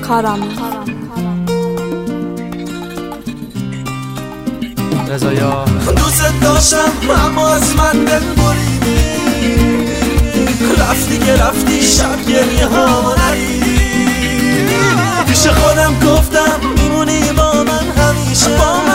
کارامه رضایا دوست داشتم اما از من دل بریدی، رفتی که رفتی شب گریه ها ندیدی. پیش خودم گفتم میمونی با من همیشه،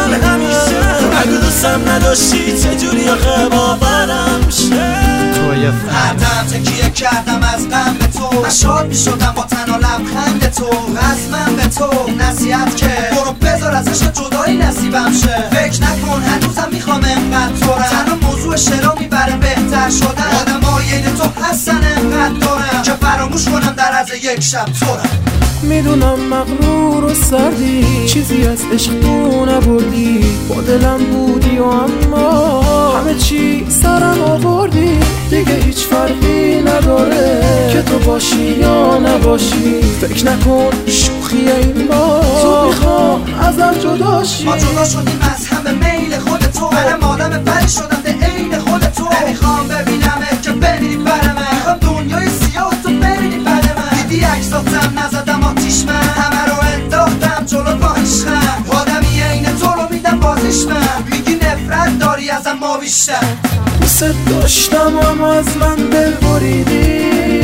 اگه دوستم نداشتی چجوری آخه باورم شه. هر دم تکیه کردم از غم به تو، من شاد میشدم با تنها لبخند تو. از من به تو نصیحت که برو بذار از عشق جدایی نصیبم شه. فکر نکن هنوزم میخوام انقدر تورم، تنها موضوع شعرها میبره بهتر شدن. آدمای این تو هستن انقدر دارم که فراموش کنم در از یک شب تورم. میدونم مغرور و سردی، چیزی از عشق تو نبردی. با دلم بودی و اما همه چی سرم آوردی. دیگه هیچ فرقی نداره که تو باشی یا نباشی. فکر نکن شوخی این با تو میخوام ازم جداشی. ما جدا شدیم از هم به میل خود تو، منم آدم بری شدم به عین خود تو. نمیخوام ببینمت که بمیری برمه، میخوام دنیای سیاه تو ببینی برمه. دیدی عکساتم نزدم آتیش، من همه رو انداختم جلو با عشقم. آدمی عین تو رو میدم بازیش، من میگی نفرت داری ازم ما بیشتر. دوست داشتم اما از من دل بریدی،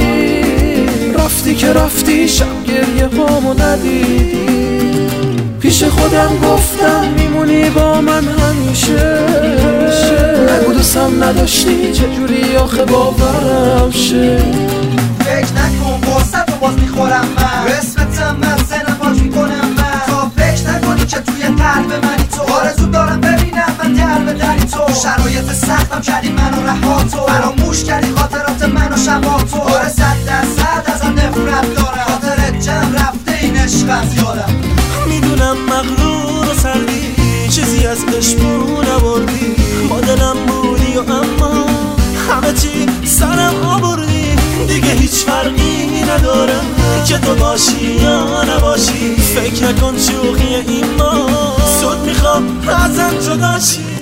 رفتی که رفتی شب گریه هامو ندیدی. پیش خودم گفتم میمونی با من همیشه، نگو دوستم نداشتی چجوری آخه باورم شه. فکر نکن فرصت رو باز میخورم من، اسمتم من سنم پاک میکنم من. تا فکر نکنی که توی قلب منی تو، آرزو دارم ببینم من در به دری تو. شرایط سختم کردی منو رها تو، فراموش کردی خاطرات منو شبا تو. آره 100% ازم نفرت دارم، خاطرت جمع رفته این عشقم زیادم. میدونم مغرور و سردی، چیزی از عشقو نبردی. با دلم بودی و اما همه چی سرم آوردی. دیگه هیچ فرقی ندارم که تو باشی یا نباشی. فکر نکن شوخی این ما زود میخوام ازم جداشی.